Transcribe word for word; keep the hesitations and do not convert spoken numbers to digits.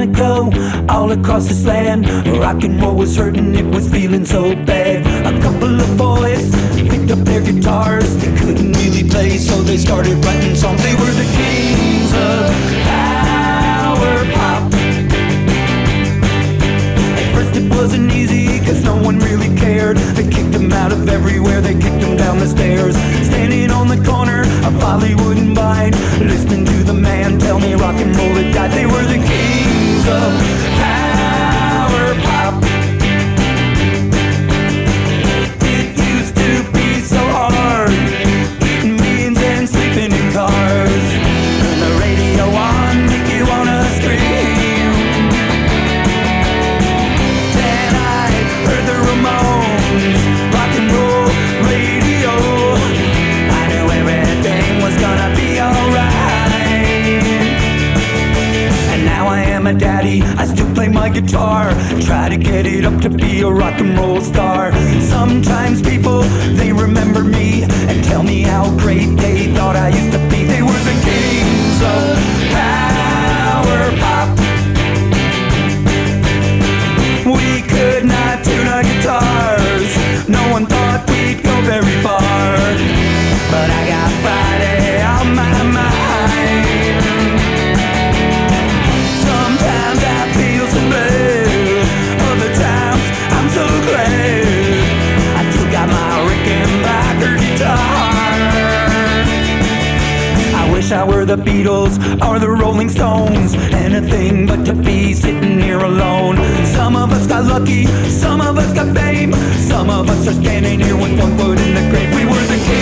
ago, all across this land, rock and roll was hurting, it was feeling so bad. A couple of boys picked up their guitars, they couldn't really play, so they started writing songs. They were the kings of power pop. At first it wasn't easy, cause no one really cared. They kicked them out of everywhere, they kicked them down the stairs. Standing on the corner of Hollywood and Vine, listening to the man tell me rock and roll had died. They were the kings of power pop. It used to be so hard, eating beans and sleeping in cars. Turn the radio on, make you wanna scream. Then I heard the Ramones, rock and roll radio. I knew everything was gonna be alright. And now I am a daddy, I still play my guitar, try to get it up to be a rock and roll star. Sometimes people, they remember me and tell me how great they thought I used to be. They were the kings of power pop. We could not tune our guitars, no one thought we'd go very far. But I got Friday on my mind. Sometimes I feel so blue, other times I'm so glad I took out my Rickenbacker guitar. I wish I were the Beatles or the Rolling Stones, anything but to be sitting here alone. Some of us got lucky, some of us got fame, some of us are standing here with one foot in the grave. We were the kids